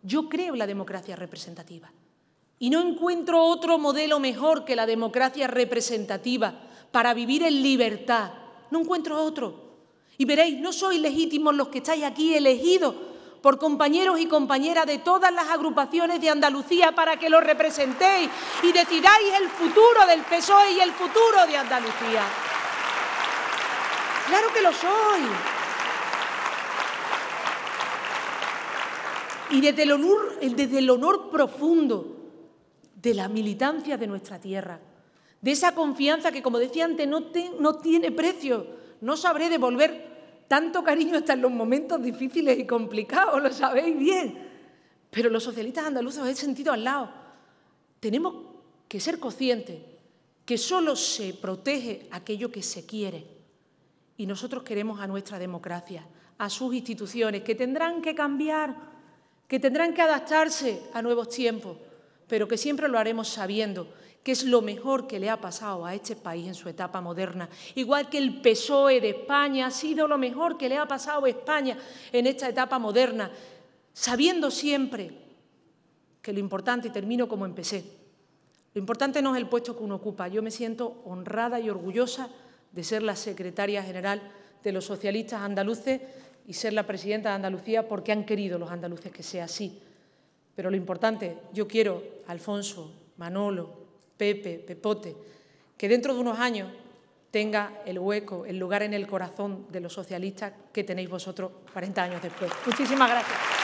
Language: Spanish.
Yo creo en la democracia representativa y no encuentro otro modelo mejor que la democracia representativa para vivir en libertad. No encuentro otro. Y veréis, no sois legítimos los que estáis aquí elegidos por compañeros y compañeras de todas las agrupaciones de Andalucía para que lo representéis y decidáis el futuro del PSOE y el futuro de Andalucía. ¡Claro que lo sois! Y desde el honor profundo de la militancia de nuestra tierra, de esa confianza que, como decía antes, no tiene precio. No sabré devolver tanto cariño hasta en los momentos difíciles y complicados, lo sabéis bien. Pero los socialistas andaluces os he sentido al lado. Tenemos que ser conscientes que solo se protege aquello que se quiere. Y nosotros queremos a nuestra democracia, a sus instituciones, que tendrán que cambiar, que tendrán que adaptarse a nuevos tiempos, pero que siempre lo haremos sabiendo que es lo mejor que le ha pasado a este país en su etapa moderna. Igual que el PSOE de España ha sido lo mejor que le ha pasado a España en esta etapa moderna, sabiendo siempre que lo importante, y termino como empecé, lo importante no es el puesto que uno ocupa. Yo me siento honrada y orgullosa de ser la secretaria general de los socialistas andaluces y ser la presidenta de Andalucía porque han querido los andaluces que sea así. Pero lo importante, yo quiero, Alfonso, Manolo, Pepe, Pepote, que dentro de unos años tenga el hueco, el lugar en el corazón de los socialistas que tenéis vosotros 40 años después. Muchísimas gracias.